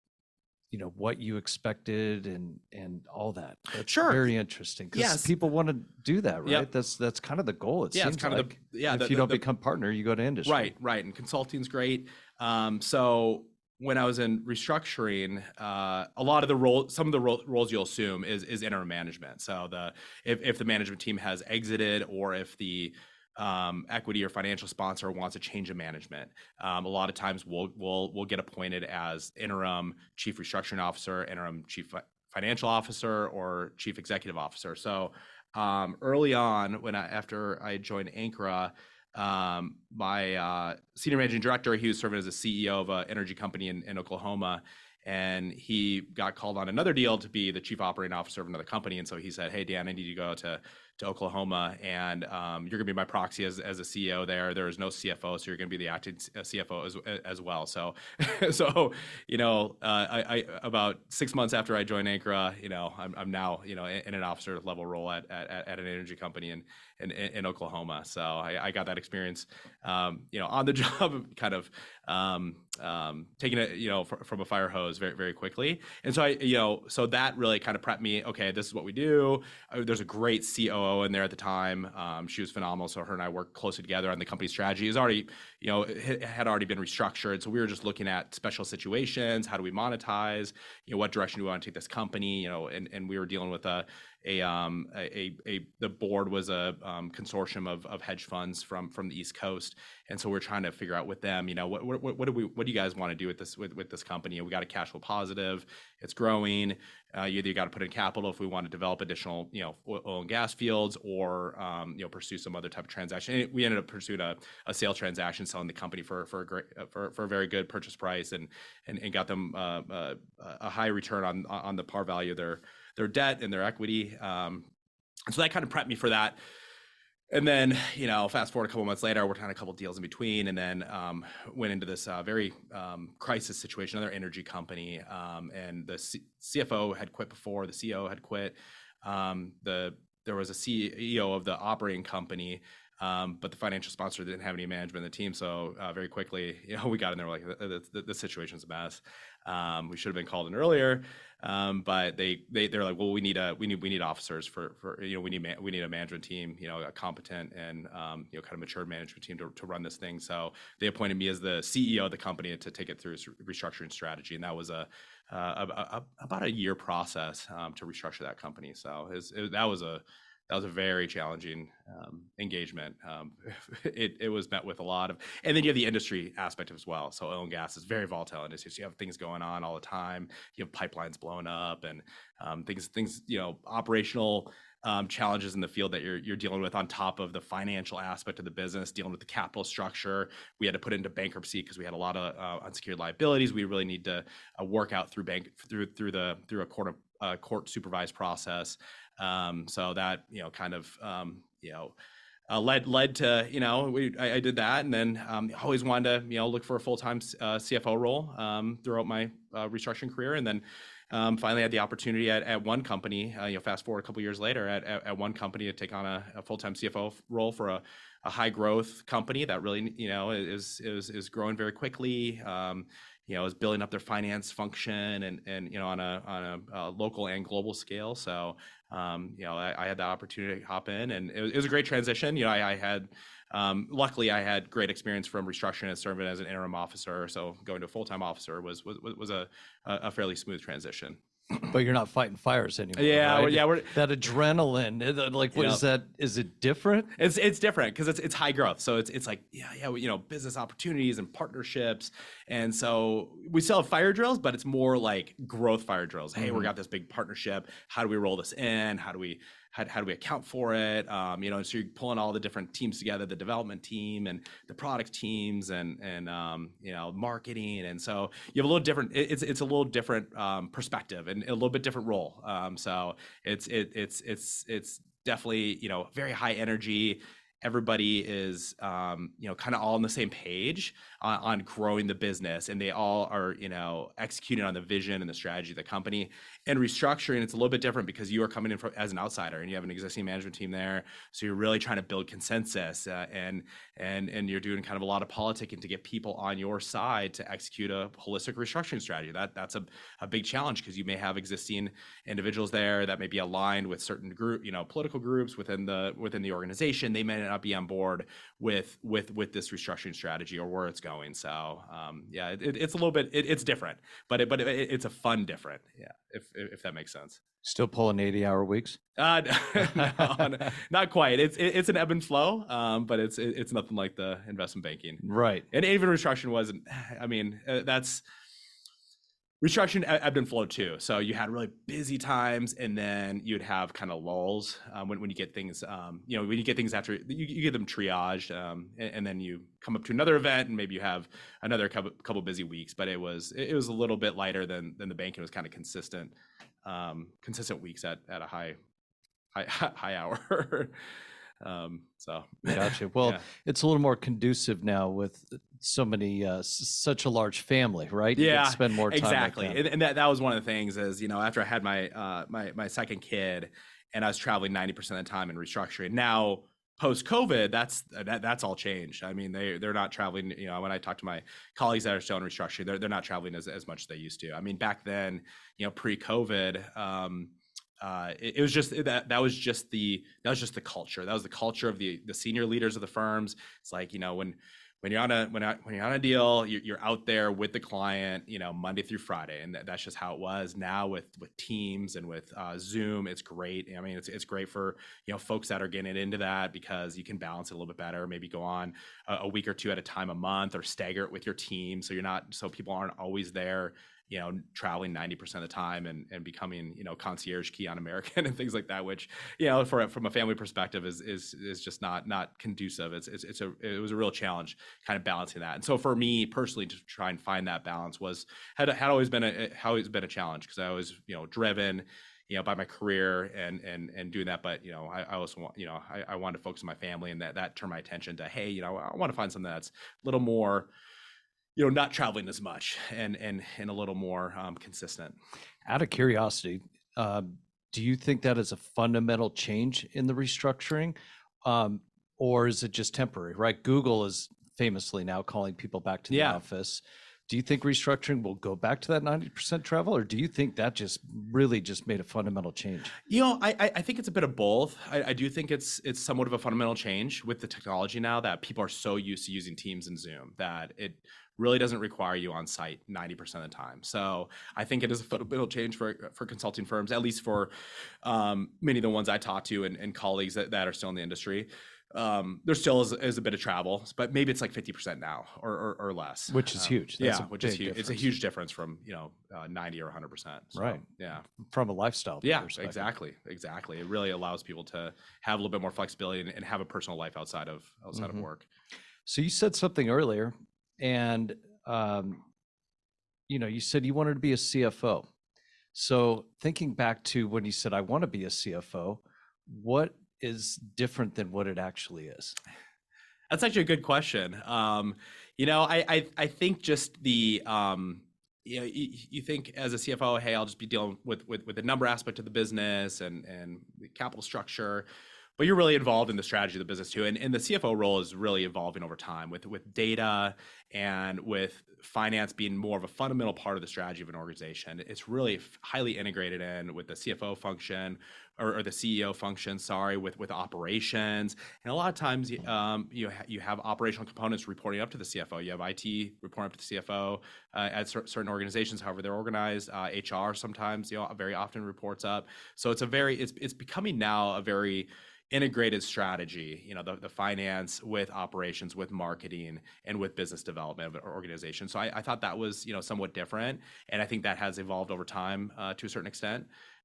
you know, what you expected and and all that. That's Sure. very interesting because Yes. people want to do that, right? Yep. That's that's kind of the goal. It Yeah, seems it's kind like. of the yeah. If the, you the- don't the- become partner, you go to industry. Right, right. And consulting's great. Um, so when I was in restructuring, uh, a lot of the role, some of the ro- roles you'll assume is is interim management. So the if if the management team has exited, or if the um, equity or financial sponsor wants a change of management, um, a lot of times we'll we'll we'll get appointed as interim chief restructuring officer, interim chief fi- financial officer, or chief executive officer. So um, early on, when I after I joined Ankara, um, my uh, senior managing director, he was serving as a C E O of an energy company in, in Oklahoma, and he got called on another deal to be the chief operating officer of another company. And so he said, "Hey, Dan, I need you to go to to Oklahoma, and um, you're going to be my proxy as, as a C E O there. There is no C F O, so you're going to be the acting C F O as, as well." So, so you know, uh, I, I about six months after I joined Ankara, you know, I'm, I'm now you know in, in an officer level role at, at at an energy company in in, in Oklahoma. So I, I got that experience, um, you know, on the job, kind of um, um, taking it, you know, fr- from a fire hose very very quickly. And so I, you know, so that really kind of prepped me. Okay, this is what we do. Uh, there's a great C O O in there at the time. Um, she was phenomenal. So her and I worked closely together on the company strategy. It was already, you know, it had already been restructured. So we were just looking at special situations. How do we monetize? You know, what direction do we want to take this company? You know, and, and we were dealing with a, a, um, a, a, the board was a um, consortium of, of hedge funds from, from the East Coast. And so we're trying to figure out with them, you know, what, what, what do we, what do you guys want to do with this, with, with this company? We got a cash flow positive, it's growing. Uh, you either got to put in capital if we want to develop additional, you know, oil and gas fields, or um, you know, pursue some other type of transaction. And we ended up pursuing a, a sale transaction, selling the company for for a great for, for a very good purchase price, and and, and got them uh, uh, a high return on on the par value of their their debt and their equity. Um, and so that kind of prepped me for that. And then, you know, fast forward a couple months later, I worked on a couple deals in between, and then um, went into this uh, very um, crisis situation, another energy company, um, and the C- CFO had quit before, the C E O had quit. Um, the there was a C E O of the operating company, um, but the financial sponsor didn't have any management in the team. So uh, very quickly, you know, we got in there like the, the, the situation's a mess. Um, we should have been called in earlier. Um, but they they they're like, well, we need a we need we need officers for for you know we need man, we need a management team, you know, a competent and um, you know kind of mature management team to, to run this thing. So they appointed me as the C E O of the company to take it through its restructuring strategy, and that was a, uh, a, a about a year process um, to restructure that company. So it was, it, that was a that was a very challenging um, engagement. Um, it, it was met with a lot of, and then you have the industry aspect as well. So oil and gas is very volatile industry. So you have things going on all the time. You have pipelines blowing up, and um, things, things, you know, operational um, challenges in the field that you're you're dealing with on top of the financial aspect of the business, dealing with the capital structure. We had to put into bankruptcy because we had a lot of uh, unsecured liabilities. We really need to uh, work out through bank through through the through a court of, uh, court supervised process. Um, so that, you know, kind of, um, you know, uh, led, led to, you know, we, I, I did that, and then um, always wanted to, you know, look for a full-time uh, C F O role um, throughout my uh, restructuring career. And then um, finally had the opportunity at, at one company, uh, you know, fast forward a couple years later at, at, at one company to take on a, a full-time C F O role for a, a high growth company that really, you know, is, is, is growing very quickly. Um, you know, is building up their finance function and, and, you know, on a, on a, a local and global scale. So, um, you know, I, I had the opportunity to hop in, and it was, it was a great transition. You know, I, I had, um, luckily I had great experience from restructuring and serving as an interim officer. So going to a full-time officer was, was, was a, a fairly smooth transition. But you're not fighting fires anymore. Yeah, right? we're- yeah, we're- that adrenaline. uh, Like, what Yeah. is that? Is it different? It's it's different because it's it's high growth. So it's it's like yeah yeah you know business opportunities and partnerships, and so we still have fire drills, but it's more like growth fire drills. Hey, we Mhm. got this big partnership. How do we roll this in? How do we how, how do we account for it? Um, you know, so you're pulling all the different teams together, the development team and the product teams, and and um, you know marketing, and so you have a little different. it- It's it's a little different um, perspective and a little bit different role. Um, so it's it it's it's it's definitely you know very high energy. Everybody is um, you know kind of all on the same page on, on growing the business, and they all are you know executing on the vision and the strategy of the company. And restructuring, it's a little bit different because you are coming in from, as an outsider, and you have an existing management team there, so you're really trying to build consensus, uh, and and and you're doing kind of a lot of politicking to get people on your side to execute a holistic restructuring strategy. That that's a, a big challenge because you may have existing individuals there that may be aligned with certain group, you know, political groups within the within the organization. They may not be on board with with with this restructuring strategy or where it's going. So um, yeah, it, it's a little bit it, it's different, but it, but it, it's a fun different. Yeah, if if that makes sense. Still pulling eighty hour weeks? Uh, no, not quite. It's it, it's an ebb and flow, um, but it's it, it's nothing like the investment banking. Right. And even restructuring wasn't. I mean, uh, that's restructuring eb- ebbed and flowed too. So you had really busy times, and then you'd have kind of lulls um, when when you get things. Um, you know, when you get things after you, you get them triaged, um, and, and then you come up to another event, and maybe you have another couple, couple busy weeks. But it was it, it was a little bit lighter than than the banking. It was kind of consistent, um, consistent weeks at at a high high high hour. um, so Gotcha. Well, yeah. it's a little more conducive now with so many, uh, s- such a large family, right? You get to Yeah, spend more time with exactly. them. And, and that, that was one of the things is, you know, after I had my, uh, my, my second kid and I was traveling ninety percent of the time in restructuring. Now, post COVID, that's, that, that's all changed. I mean, they, they're not traveling, you know, when I talk to my colleagues that are still in restructuring, they're, they're not traveling as, as much as they used to. I mean, back then, you know, pre-COVID, um, uh, it, it was just that that was just the that was just the culture. That was the culture of the the senior leaders of the firms. It's like, you know, when when you're on a when, I, when you're on a deal, you're, you're out there with the client, you know, Monday through Friday, and that, that's just how it was. Now with with Teams and with uh, Zoom, it's great. I mean, it's it's great for you know folks that are getting into that because you can balance it a little bit better. Maybe go on a, a week or two at a time a month, or stagger it with your team, so you're not so people aren't always there, you know, traveling ninety percent of the time and, and becoming, you know, concierge key on American and things like that, which, you know, for, from a family perspective is, is, is just not, not conducive. It's, it's, it's a, it was a real challenge kind of balancing that. And so for me personally, to try and find that balance was, had, had always been a, had always been a challenge because I was, you know, driven, you know, by my career and, and, and doing that. But, you know, I, I also want, you know, I, I wanted to focus on my family, and that, that turned my attention to, hey, you know, I want to find something that's a little more, you know, not traveling as much and and and a little more um, consistent. Out of curiosity, uh, do you think that is a fundamental change in the restructuring, um, or is it just temporary? Right, Google is famously now calling people back to the Yeah. office. Do you think restructuring will go back to that ninety percent travel, or do you think that just really just made a fundamental change? You know, I I- I think it's a bit of both. I, I do think it's it's somewhat of a fundamental change with the technology now that people are so used to using Teams and Zoom that it really doesn't require you on site ninety percent of the time. So I think it is a fundamental change for for consulting firms, at least for um, many of the ones I talk to and, and colleagues that, that are still in the industry. Um, there still is, is a bit of travel, but maybe it's like fifty percent now or, or, or less. Which is Um, huge. That's yeah, a which is big huge. It's a difference. huge difference from, you know, uh, ninety or one hundred percent. So, Right. Yeah. From a lifestyle Yeah, perspective. exactly. Exactly. It really allows people to have a little bit more flexibility and, and have a personal life outside of outside Mhm. of work. So you said something earlier, and um, you know, you said you wanted to be a C F O. So thinking back to when you said I want to be a C F O, what is different than what it actually is? That's actually a good question. Um, you know, I, I I think just the um, you know, you, you think as a C F O, hey, I'll just be dealing with with, with the number aspect of the business and and the capital structure, but you're really involved in the strategy of the business too. And, and the C F O role is really evolving over time with with data and with finance being more of a fundamental part of the strategy of an organization. It's really f- highly integrated in with the C F O function, or, or the C E O function, sorry, with with operations. And a lot of times, um, you ha- you have operational components reporting up to the C F O. You have I T reporting up to the C F O uh, at cer- certain organizations, however they're organized. Uh, H R sometimes, you know, very often reports up. So it's a very it's it's becoming now a very integrated strategy, you know, the, the finance with operations, with marketing, and with business development of an organization. So I, I thought that was, you know, somewhat different, and I think that has evolved over time uh, to a certain extent.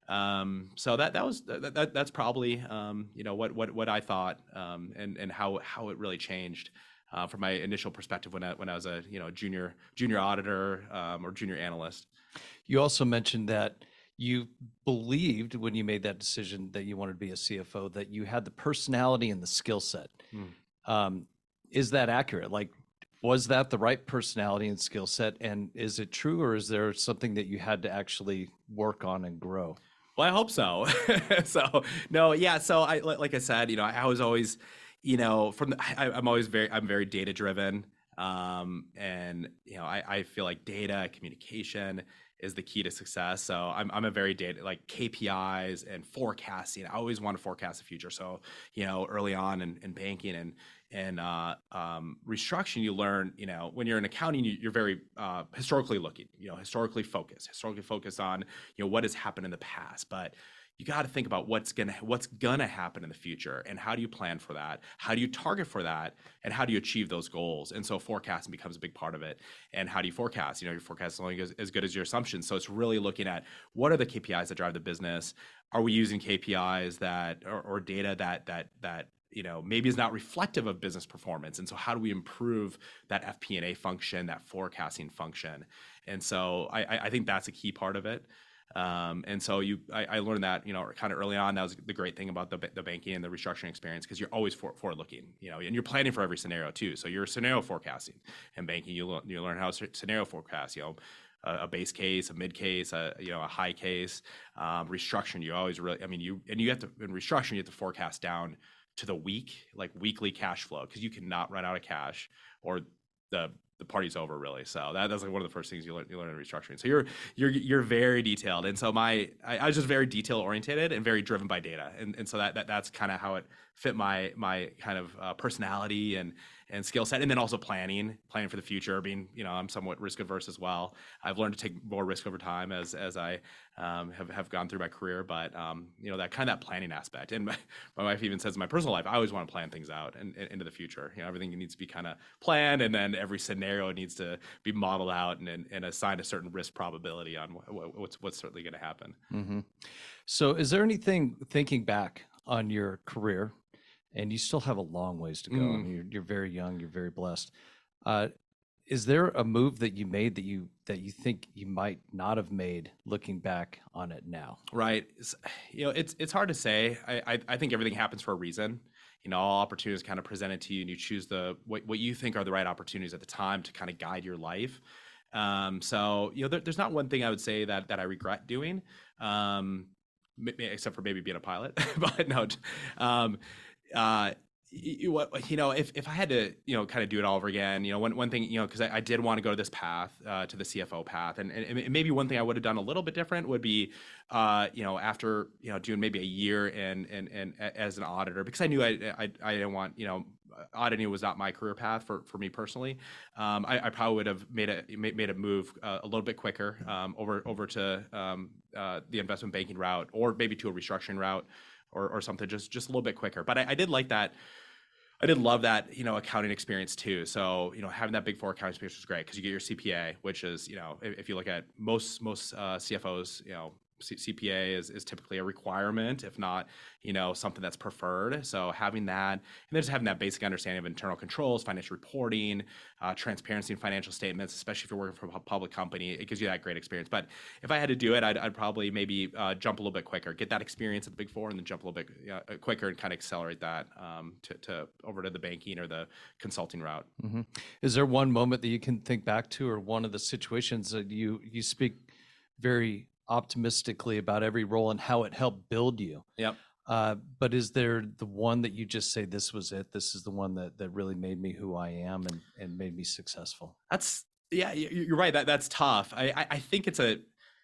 Um, so that that was that, that that's probably um, you know what what what I thought, um, and and how how it really changed uh, from my initial perspective when I when I was a you know junior junior auditor um, or junior analyst. You also mentioned that you believed when you made that decision that you wanted to be a C F O that you had the personality and the skill set. Mm. Um, is that accurate? Like, was that the right personality and skill set? And is it true, or is there something that you had to actually work on and grow? Well, I hope so. so no, yeah. So I like I said, you know, I was always, you know, from the, I, I'm always very I'm very data driven, um, and you know, I, I feel like data communication is the key to success. So I'm I'm a very data like K P Is and forecasting. I always want to forecast the future. So you know, early on in, in banking and and uh, um, restructuring, you learn, you know, when you're in accounting, you, you're very uh, historically looking, you know, historically focused, historically focused on, you know, what has happened in the past. But you got to think about what's gonna what's gonna happen in the future, and how do you plan for that? How do you target for that? And how do you achieve those goals? And so forecasting becomes a big part of it. And how do you forecast? You know, your forecast is only as, as good as your assumptions. So it's really looking at what are the K P Is that drive the business? Are we using K P Is that or, or data that that that you know, maybe is not reflective of business performance. And so how do we improve that F P and A function, that forecasting function? And so I, I think that's a key part of it. Um, and so you, I, I learned that, you know, kind of early on. That was the great thing about the, the banking and the restructuring experience, because you're always forward, forward looking, you know, and you're planning for every scenario too. So you're scenario forecasting. In banking, you, you learn how to scenario forecast, you know, a base case, a mid case, a you know a high case. Um, restructuring, you always really, I mean, you and you have to in restructuring, you have to forecast down to the week, like weekly cash flow, because you cannot run out of cash or the the party's over, really. So that, that's like one of the first things you learn, you learn in restructuring. So you're you're you're very detailed, and so my I, I was just very detail oriented and very driven by data, and and so that, that that's kind of how it fit my my kind of uh, personality and and skill set, and then also planning planning for the future. Being you know I'm somewhat risk averse as well. I've learned to take more risk over time as as I um, have have gone through my career, but um, you know that kind of that planning aspect. And my, my wife even says in my personal life, I always want to plan things out and, and into the future. You know everything needs to be kind of planned, and then every scenario needs to be modeled out and and, and assigned a certain risk probability on what, what's what's certainly going to happen. Mm-hmm. So, is there anything, thinking back on your career, and you still have a long ways to go, Mm. I mean, you're, you're very young, you're very blessed. Uh, is there a move that you made that you that you think you might not have made looking back on it now? Right. It's, you know, it's it's hard to say. I, I I think everything happens for a reason. You know, all opportunities kind of presented to you, and you choose the what, what you think are the right opportunities at the time to kind of guide your life. Um, so you know, there, there's not one thing I would say that that I regret doing, um, m- except for maybe being a pilot. But no, um, uh, you, you know, if, if I had to, you know, kind of do it all over again, you know, one, one thing, you know, because I, I did want to go to this path, uh, to the C F O path. And, and, and maybe one thing I would have done a little bit different would be, uh, you know, after, you know, doing maybe a year in, in, in as an auditor, because I knew I, I, I didn't want, you know, auditing was not my career path for, for me personally. Um, I, I probably would have made a made a move uh, a little bit quicker um, over over to um, uh, the investment banking route, or maybe to a restructuring route, or, or something just just a little bit quicker. But I, I did like that. I did love that, you know, accounting experience too. So, you know, having that Big Four accounting experience was great, because you get your C P A, which is, you know, if, if you look at most most uh, C F Os, you know, C- CPA is, is typically a requirement, if not, you know, something that's preferred. So having that, and then just having that basic understanding of internal controls, financial reporting, uh, transparency in financial statements, especially if you're working for a public company, it gives you that great experience. But if I had to do it, I'd, I'd probably maybe uh, jump a little bit quicker, get that experience at the Big Four, and then jump a little bit uh, quicker and kind of accelerate that um, to, to over to the banking or the consulting route. Mm-hmm. Is there one moment that you can think back to, or one of the situations that you you speak very optimistically about every role and how it helped build you? Yep. Uh, but is there the one that you just say, this was it, this is the one that, that really made me who I am and, and made me successful? That's, yeah, you're right. That that's tough. I, I, I think it's a,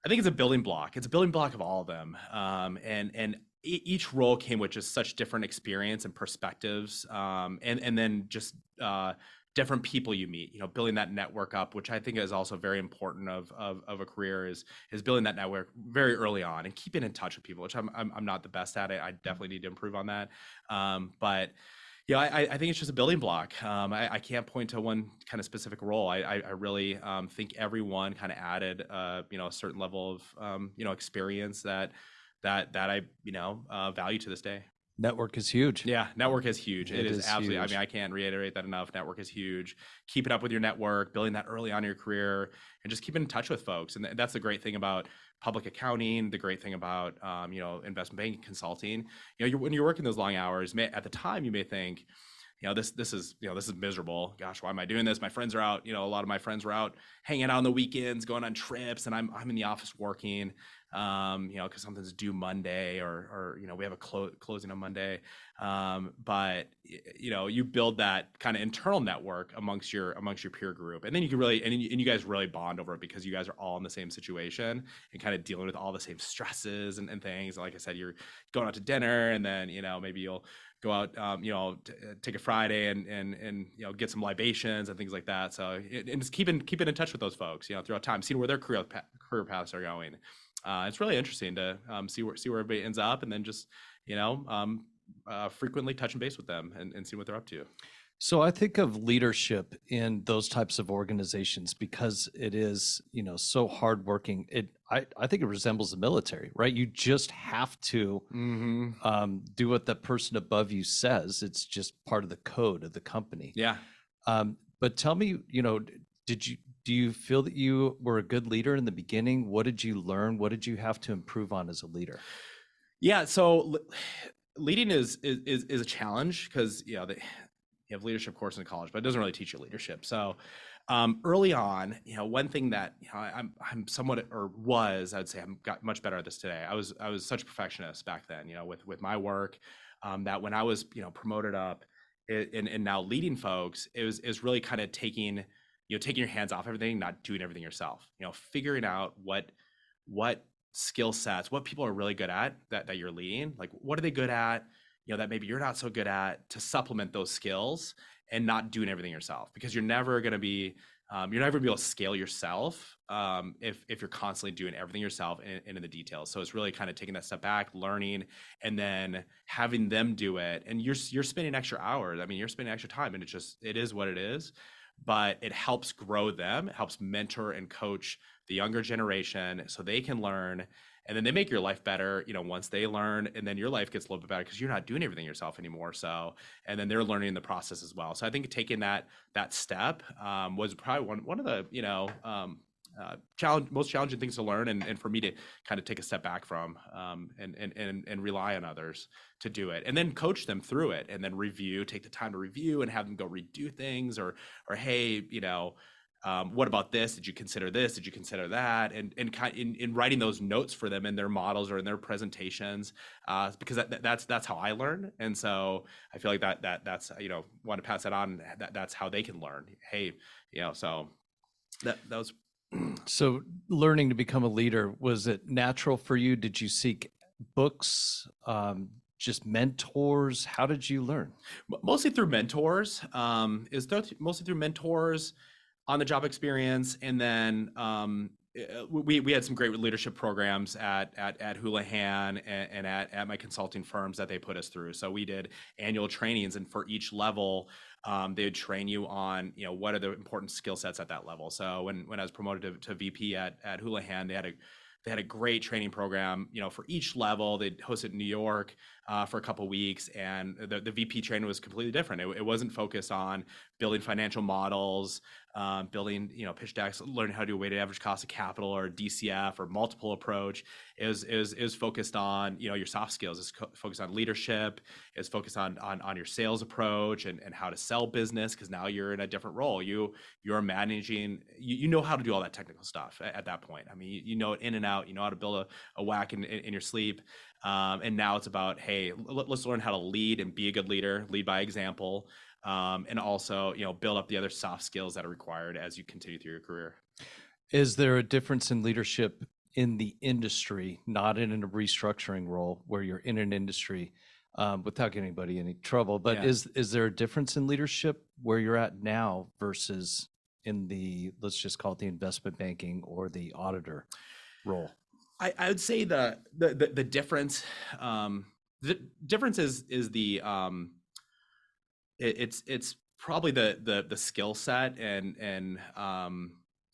I think it's a building block. It's a building block of all of them. Um, and and e- each role came with just such different experience and perspectives. Um, and, and then just uh, different people you meet, you know, building that network up, which I think is also very important of, of, of a career is, is building that network very early on and keeping in touch with people, which I'm, I'm, I'm not the best at it. I definitely need to improve on that. Um, but Yeah, I, I think it's just a building block. Um, I, I can't point to one kind of specific role. I, I, I really um, think everyone kind of added, uh, you know, a certain level of, um, you know, experience that that that I, you know, uh, value to this day. Network is huge. Yeah, network is huge. It It is is absolutely. huge. I mean, I can't reiterate that enough. Network is huge. Keeping up with your network, building that early on in your career, and just keeping in touch with folks. And th- that's the great thing about public accounting. The great thing about, um, you know, investment banking consulting. You know, you're, when you're working those long hours, may, at the time you may think, you know, this this is you know this is miserable. Gosh, why am I doing this? My friends are out. You know, a lot of my friends were out hanging out on the weekends, going on trips, and I'm I'm in the office working. Um, you know, because something's due Monday, or or you know we have a clo- closing on Monday. Um, but you know, you build that kind of internal network amongst your amongst your peer group, and then you can really and you, and you guys really bond over it because you guys are all in the same situation and kind of dealing with all the same stresses and, and things. Like I said, you're going out to dinner, and then you know maybe you'll go out, um, you know, t- take a Friday and and and you know get some libations and things like that. So it, and just keeping keeping in touch with those folks, you know, throughout time, seeing where their career pa- career paths are going. Uh, it's really interesting to um, see where see where everybody ends up, and then just you know um, uh, frequently touching base with them and, and see what they're up to. So I think of leadership in those types of organizations because it is, you know, so hardworking. It, I, I think it resembles the military, right? You just have to Mm-hmm. um, do what the person above you says. It's just part of the code of the company. Yeah. Um, but tell me, you know, did you do you feel that you were a good leader in the beginning? What did you learn? What did you have to improve on as a leader? Yeah. So le- leading is is is, is a challenge because you know they. You have leadership course in college, but it doesn't really teach you leadership. So um, early on, you know, one thing that you know, I, I'm I'm somewhat or was I would say I'm got much better at this today. I was I was such a perfectionist back then, you know, with with my work, um, that when I was you know promoted up it, and and now leading folks, it was is really kind of taking you know taking your hands off everything, not doing everything yourself. You know, figuring out what what skill sets, what people are really good at that that you're leading, like what are they good at, you know, that maybe you're not so good at, to supplement those skills and not doing everything yourself, because you're never going to be, um, you're never going to be able to scale yourself um, if if you're constantly doing everything yourself and, and in the details. So it's really kind of taking that step back, learning, and then having them do it. And you're you're spending extra hours. I mean, you're spending extra time, and it just it is what it is. But it helps grow them. It helps mentor and coach the younger generation so they can learn. And then they make your life better, you know, once they learn, and then your life gets a little bit better because you're not doing everything yourself anymore. So, and then they're learning in the process as well. So I think taking that that step um, was probably one one of the you know um, uh, challenge most challenging things to learn, and, and for me to kind of take a step back from um, and, and and and rely on others to do it, and then coach them through it, and then review, take the time to review, and have them go redo things, or or hey, you know. Um, what about this? Did you consider this? Did you consider that? And and kind in, in writing those notes for them in their models or in their presentations, uh, because that, that's that's how I learn. And so I feel like that that that's you know want to pass that on. That that's how they can learn. Hey, you know, so that that was. So learning to become a leader, was it natural for you? Did you seek books, um, just mentors? How did you learn? Mostly through mentors. Um, is th- mostly through mentors. On the job experience, and then um, we we had some great leadership programs at at at Houlihan and, and at at my consulting firms that they put us through. So we did annual trainings, and for each level, um, they would train you on you know what are the important skill sets at that level. So when when I was promoted to, to V P at at Houlihan, they had a They had a great training program, you know, for each level. They'd host it in New York uh, for a couple of weeks, and the, the V P training was completely different. It, it wasn't focused on building financial models, um, building, you know, pitch decks, learning how to do a weighted average cost of capital or D C F or multiple approach. It was, it was, it was focused on, you know, your soft skills. It's co- focused on leadership. It's focused on on, on your sales approach and, and how to sell business, because now you're in a different role. You you're managing. You, you know how to do all that technical stuff at, at that point. I mean, you, you know it in and out. You know how to build a, a whack in, in, in your sleep. Um, and now it's about, hey, let, let's learn how to lead and be a good leader, lead by example, um, and also, you know, build up the other soft skills that are required as you continue through your career. Is there a difference in leadership in the industry, not in a restructuring role where you're in an industry, um, without getting anybody any trouble. But Yeah. is is there a difference in leadership where you're at now versus in the, let's just call it the investment banking or the auditor role? I, I would say the the the, the difference um, the difference is is the um, it, it's it's probably the the the skill set and and um,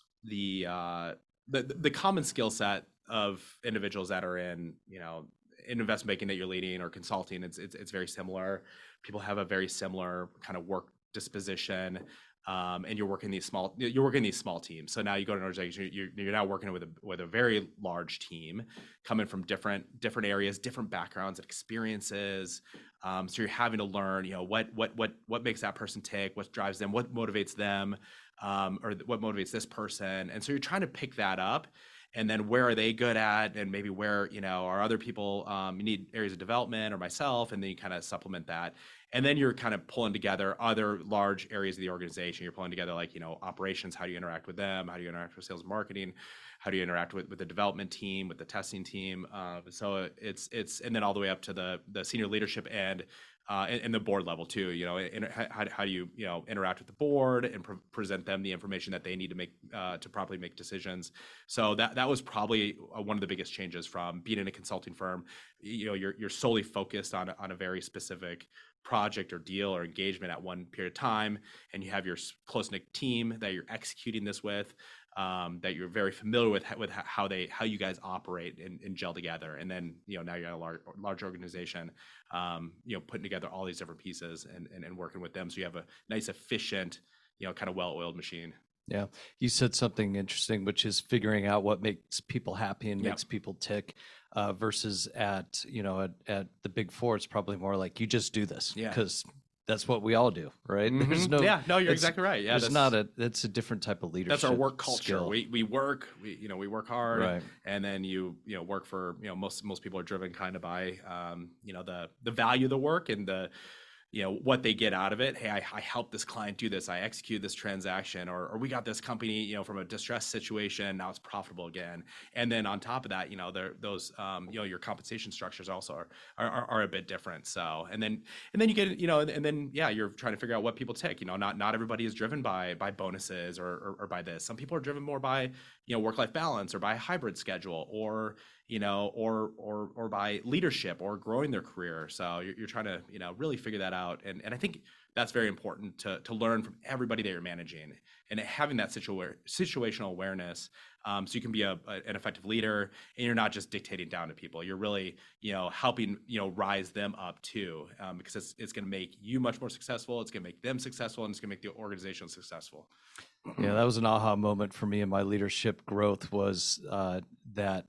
the uh, the the common skill set of individuals that are in you know in investment banking that you're leading or consulting. It's it's it's very similar. People have a very similar kind of work disposition. Um, and you're working these small, you're working these small teams. So now you go to an organization, you're, you're now working with a with a very large team, coming from different different areas, different backgrounds and experiences. Um, so you're having to learn, you know, what what what what makes that person tick, what drives them, what motivates them, um, or what motivates this person. And so you're trying to pick that up. And then where are they good at, and maybe where you know are other people um, you need areas of development, or myself, and then you kind of supplement that. And then you're kind of pulling together other large areas of the organization. You're pulling together like you know operations. How do you interact with them? How do you interact with sales and marketing? How do you interact with, with the development team, with the testing team? Uh, so it's it's and then all the way up to the the senior leadership and. Uh, and, and the board level too, you know, and how, how do you, you know, interact with the board and pre- present them the information that they need to make uh, to properly make decisions. So that that was probably one of the biggest changes from being in a consulting firm. You know, you're you're solely focused on on a very specific project or deal or engagement at one period of time, and you have your close-knit team that you're executing this with. Um, that you're very familiar with with how they how you guys operate and, and gel together, and then you know now you're at a large large organization, um, you know putting together all these different pieces and, and and working with them, so you have a nice efficient you know kind of well-oiled machine. Yeah, you said something interesting, which is figuring out what makes people happy and Yep. makes people tick, uh, versus at you know at, at the Big Four, it's probably more like you just do this Yeah. because that's what we all do, right? There's Mhm. no yeah, no, you're it's- exactly right. Yeah, There's that's, not a. It's a different type of leadership. that's our work culture. skill. We we work, we you know we work hard, Right. and then you you know work for you know most most people are driven kind of by um, you know the the value of the work and the you know what they get out of it. Hey, I, I helped this client do this. I executed this transaction, or or we got this company you know from a distressed situation. Now it's profitable again. And then on top of that, you know there those um, you know your compensation structures also are, are are a bit different. So and then and then you get you know and, and then yeah you're trying to figure out what people take. You know not not everybody is driven by by bonuses or, or or by this. Some people are driven more by you know work life balance or by a hybrid schedule or you know, or or or by leadership or growing their career. So you're, you're trying to, you know, really figure that out. And and I think that's very important to to learn from everybody that you're managing and having that situa- situational awareness, um, so you can be a, a an effective leader and you're not just dictating down to people. You're really, you know, helping you know rise them up too, um, because it's it's going to make you much more successful. It's going to make them successful, and it's going to make the organization successful. Yeah, that was an aha moment for me in my leadership growth. Was uh, that.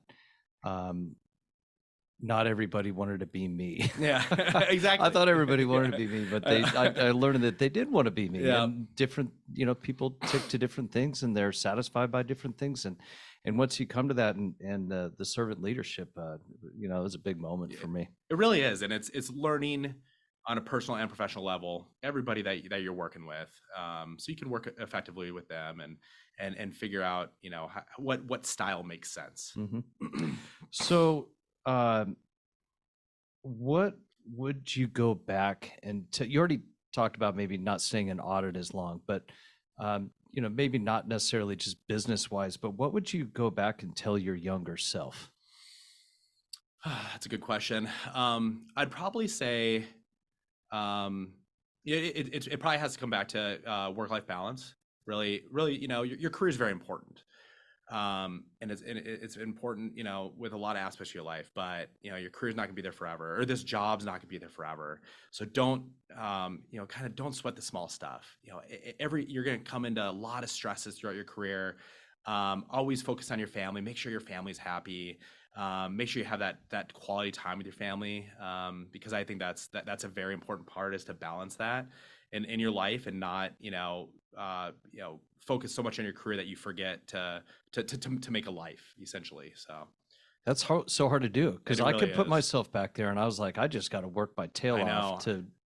Um, not everybody wanted to be me. Yeah, exactly. I thought everybody wanted Yeah. to be me, but they, I, I learned that they did want to be me. Yeah. And different, you know, people tick to different things, and they're satisfied by different things. And and once you come to that, and and uh, the servant leadership, uh, you know, it was a big moment for me. It really is, and it's it's learning on a personal and professional level everybody that that you're working with, um, so you can work effectively with them and and and figure out you know how, what what style makes sense. Mm-hmm. So, um, what would you go back and t- you already talked about maybe not staying in audit as long, but um, you know maybe not necessarily just business wise, but what would you go back and tell your younger self? That's a good question. Um, I'd probably say, um, it, it it it probably has to come back to uh, work life balance. Really, really, you know, your, your career is very important. Um, and it's and it- it's important, you know, with a lot of aspects of your life. But you know, your career's not going to be there forever, or this job's not going to be there forever. So don't, um, you know, kind of don't sweat the small stuff. You know, e- e- every you're going to come into a lot of stresses throughout your career. Um, always focus on your family. Make sure your family's happy. Um, make sure you have that that quality time with your family, um, because I think that's that that's a very important part, is to balance that in in your life and not, you know, uh, you know, focus so much on your career that you forget to to to to, to make a life, essentially. So That's hard, so hard to do because It I really could put is. myself back there, and I was like, I just got to work my tail I off know. to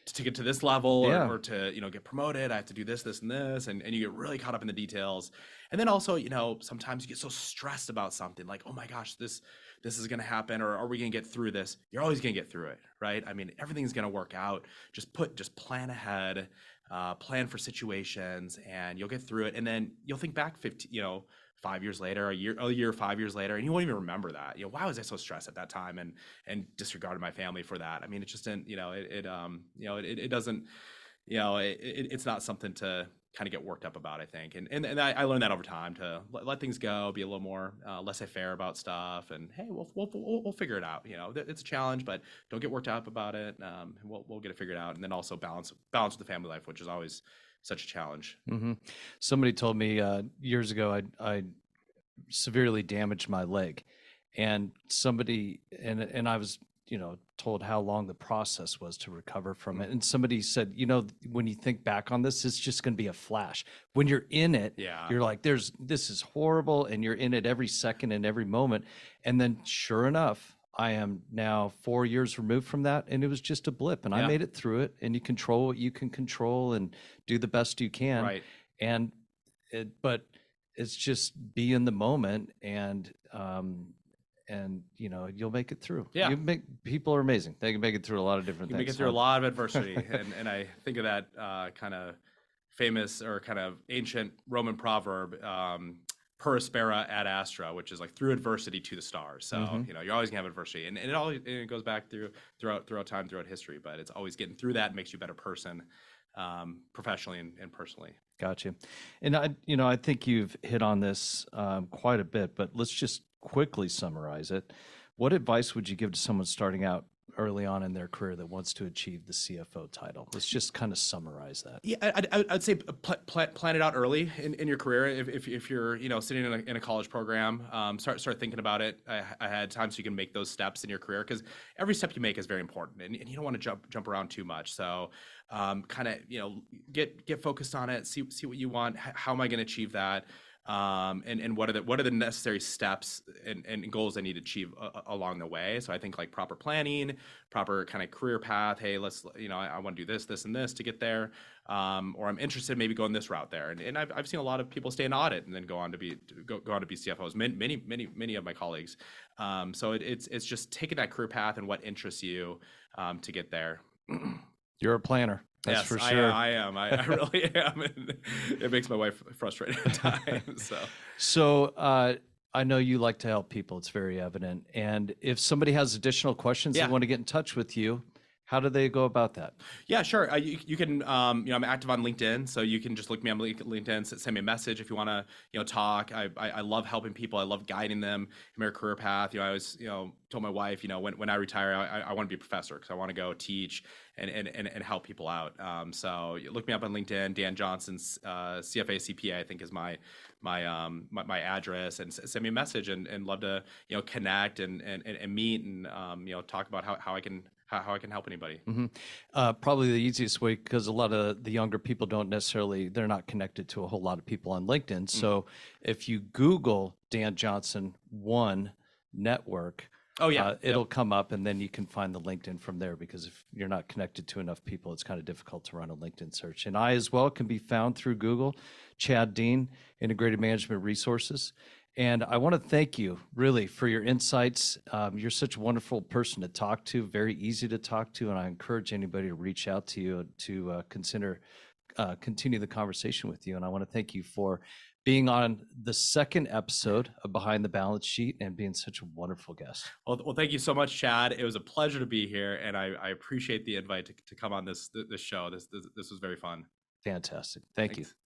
to get to this level Yeah. or, or to, you know, get promoted, I have to do this, this, and this. And, and you get really caught up in the details. And then also, you know, sometimes you get so stressed about something like, oh my gosh, this, this is going to happen, or are we going to get through this? You're always going to get through it, right? I mean, everything's going to work out. Just put, just plan ahead, uh, plan for situations, and you'll get through it. And then you'll think back fifty, you know, five years later, a year, a year, five years later, and you won't even remember that. You know, why was I so stressed at that time and and disregarded my family for that? I mean, it just didn't, you know, it, it um, you know, it, it doesn't, you know, it, it, it's not something to kind of get worked up about, I think. And and, and I, I learned that over time to let, let things go, be a little more uh, laissez-faire about stuff, and hey, we'll, we'll we'll we'll figure it out. You know, it's a challenge, but don't get worked up about it. Um, and we'll we'll get it figured out, and then also balance balance with the family life, which is always such a challenge. Mm-hmm. Somebody told me uh, years ago I I severely damaged my leg, and somebody and and I was, you know, told how long the process was to recover from it. And somebody said, you know, when you think back on this, it's just going to be a flash. When you're in it, Yeah. you're like, there's, this is horrible. And you're in it every second and every moment. And then sure enough, I am now four years removed from that. And it was just a blip, and Yeah. I made it through it. And you control what you can control and do the best you can. Right. And it, but it's just be in the moment, and, um, and you know, you'll make it through. Yeah. You make, people are amazing. They can make it through a lot of different You things. make it through a huh? lot of adversity, and and I think of that uh, kind of famous or kind of ancient Roman proverb, um, "Per aspera ad astra," which is like through adversity to the stars. So Mhm. you know, you're always gonna have adversity, and, and it always and it goes back through throughout throughout time, throughout history. But it's always getting through that makes you a better person, um, professionally and, and personally. Got you. And I, you know, I think you've hit on this um, quite a bit, but let's just quickly summarize it. What advice would you give to someone starting out early on in their career that wants to achieve the C F O title? Let's just kind of summarize that. Yeah, I'd, I'd- I'd say pl- pl- plan it out early in, in your career. If, if, if you're, you know, sitting in a, in a college program, um, start start thinking about it. I, I had times so you can make those steps in your career, because every step you make is very important, and, and you don't want to jump jump around too much. So, um, kind of, you know, get get focused on it. See see what you want. H- how am I going to achieve that? Um, and, and what are the what are the necessary steps and, and goals I need to achieve uh, along the way? So I think like proper planning, proper kind of career path. Hey, let's, you know, I, I want to do this, this, and this to get there. Um, or I'm interested in maybe going this route there. And, and I've, I've seen a lot of people stay in audit and then go on to be go, go on to be C F Os. Many many many many of my colleagues. Um, so it, it's it's just taking that career path and what interests you um, to get there. You're a planner. That's yes, for I, sure. I am. I, I really am. And it makes my wife frustrated at times. So. So uh, I know you like to help people. It's very evident. And if somebody has additional questions, Yeah. they want to get in touch with you, how do they go about that? Yeah, sure. Uh, you, you can, um, you know, I'm active on LinkedIn, so you can just look me on Link- LinkedIn, s- send me a message if you want to, you know, talk. I, I, I love helping people. I love guiding them in their career path. You know, I was, you know, told my wife, you know, when, when I retire, I, I want to be a professor because I want to go teach and, and, and, and help people out. Um, so you look me up on LinkedIn. Dan Johnson's uh, C F A C P A, I think, is my my um my, my address, and s- send me a message, and, and love to, you know, connect and and, and, and meet and um, you know, talk about how, how I can how, how I can help anybody. hmm Uh, probably the easiest way, because a lot of the younger people don't necessarily, they're not connected to a whole lot of people on LinkedIn. So if you Google Dan Johnson One Network, Oh yeah, uh, it'll come up, and then you can find the LinkedIn from there, because if you're not connected to enough people, it's kind of difficult to run a LinkedIn search. And I as well can be found through Google, Chad Dean, Integrated Management Resources. And I want to thank you really for your insights. Um, you're such a wonderful person to talk to, very easy to talk to, and I encourage anybody to reach out to you to uh, consider uh, continue the conversation with you. And I want to thank you for being on the second episode of Behind the Balance Sheet and being such a wonderful guest. Well, well, thank you so much, Chad. It was a pleasure to be here, and I, I appreciate the invite to, to come on this this show. This, this this was very fun. Fantastic. Thank you. Thanks.